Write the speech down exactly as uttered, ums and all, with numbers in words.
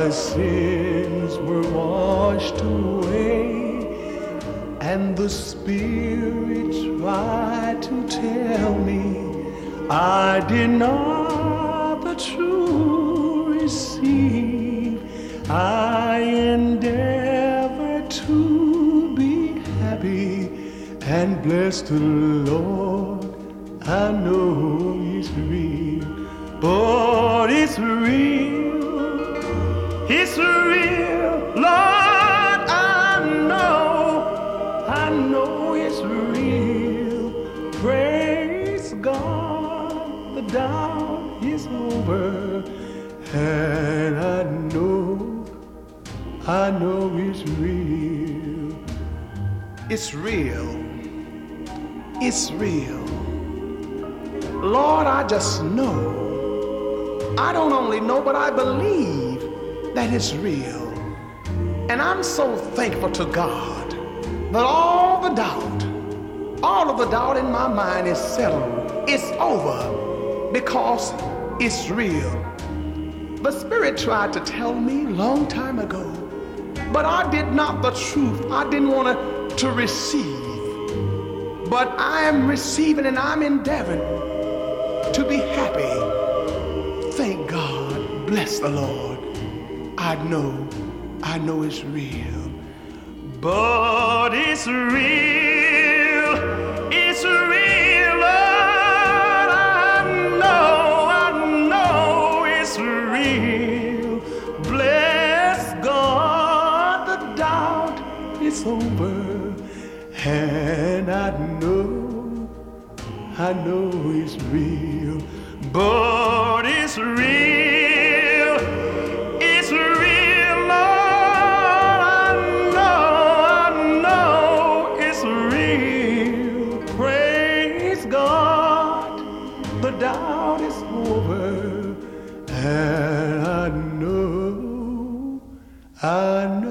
My sins were washed away, and the Spirit tried to tell me I did not the truth receive. I endeavor to be happy and bless the Lord. I know He's real, but it's real, it's real, Lord. I know, I know it's real. Praise God, the doubt is over, and I know, I know it's real. It's real, it's real. Lord, I just know. I don't only know, but I believe that it's real. And I'm so thankful to God that all the doubt, all of the doubt in my mind is settled. It's over because it's real. The Spirit tried to tell me a long time ago, but I did not the truth. I didn't want to, to receive. But I am receiving, and I'm endeavoring to be happy. Thank God. Bless the Lord. I know, I know it's real. But it's real. It's real. Lord. I know, I know it's real. Bless God. The doubt is over. And I know, I know it's real. But it's real, it's real, Lord. I know, I know it's real. Praise God, the doubt is over, and I know, I know.